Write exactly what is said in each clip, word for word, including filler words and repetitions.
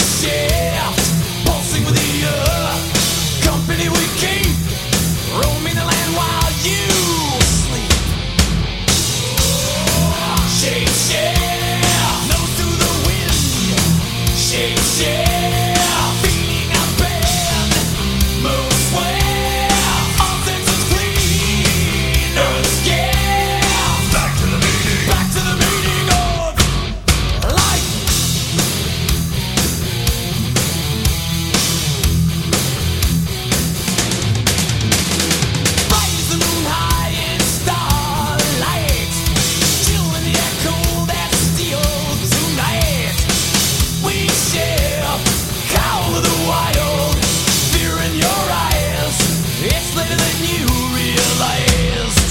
shift, pulsing with the earth. Company we keep, roaming the land while you sleep. Shape shift, nose to the wind. Shape shift, feeling our bend. Move swift, all senses clean. Earth skin, back to the meaning, back to the meaning of life. Raise the moon high in starlight, chilling the air cold as steel tonight. We share call of the wild, fear in your eyes. It's later than you realized.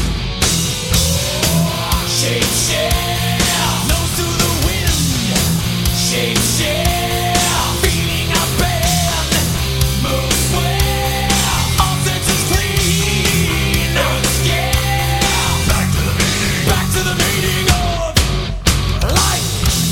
Shape shift, nose to the wind. Shape shift, feeling our bend. Move swift, all senses clean. Earth skin, back to the meaning, back to the meaning of life.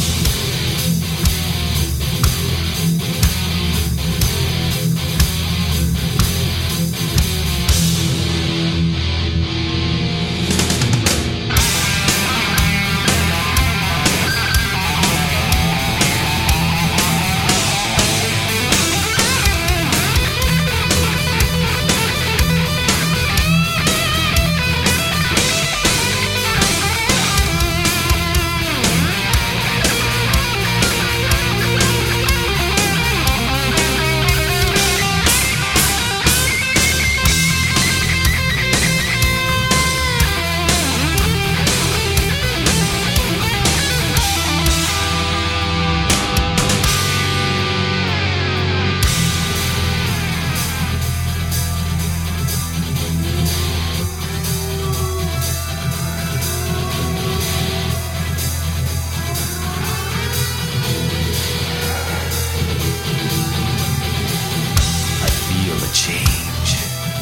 I feel a change,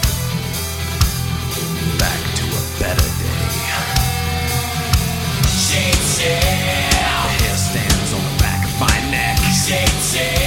back to a better day. Shape shift, the hair stands on the back of my neck. Shape shift.